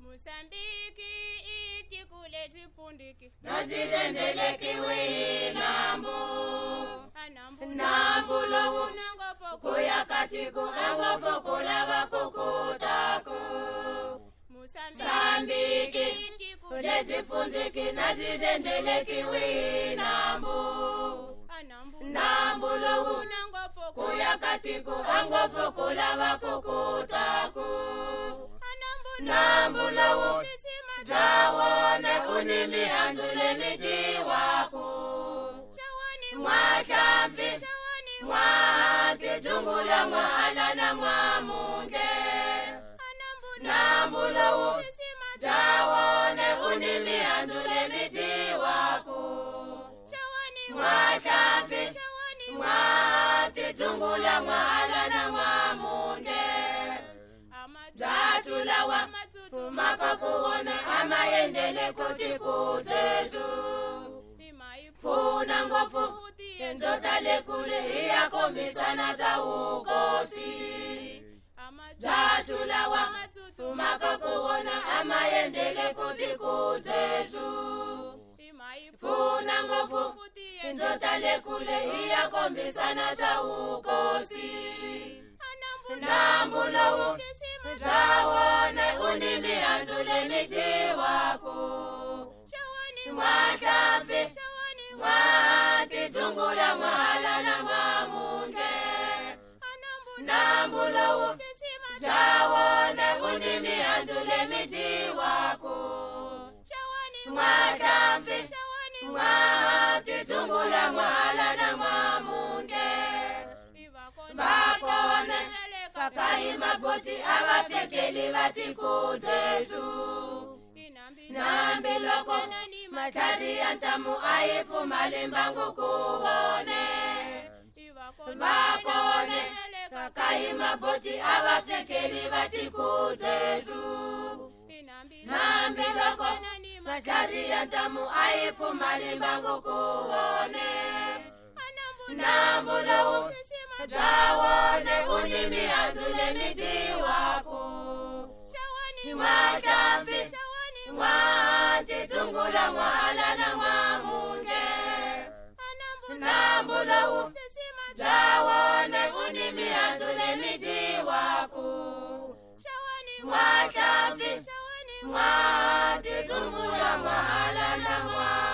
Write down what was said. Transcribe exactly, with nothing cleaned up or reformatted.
Mosambiki iti kule jifundiki nazizendeleki winambu anambu nambu lowu nangofoko kuya katiku angofo kulaba kukutaku Mosambiki iti kule kule jifundiki nazizendeleki winambu anambu nambu lowu nangofoko kuya katiku angofo kulaba kukutaku nambu nambu lowu nisima tawone unimi anzule miti wako chawani mwashambi chawani mwati zungula mwahala na mwamunge anambu nambu lowu nisima tawone unimi anzule miti wako chawani mwashambi chawani mwati zungula mwahala na mwamunge datulawa makakuona amayendele kuti kuzezu funa ngofu endota lekule iyakombisana za ukosi datulawa makakuona amayendele kuti kuzezu funa ngofu endota lekule iyakombisana za ukosi nambu lowu tawone unimi anzule miti wako mwashambi mwati zungula mwahala na mwamunge nambu lowu tawone unimi anzule miti wako mwashambi mwati zungula mwahala na mwamunge bakone kakaima boti abafekeli bati kuzezu nambi loko machari yantamu aifu malimbangu kuwone bakone kakaima boti abafekeli bati kuzezu nambi loko machari yantamu aifu malimbangu kuwone nambu lowu tawone unimi anzule miti wako mwashambi mwati zungula mwahala na mwamunge nambu lowu tawone unimi anzule miti wako mwashambi mwati zungula mwahala na mwamunge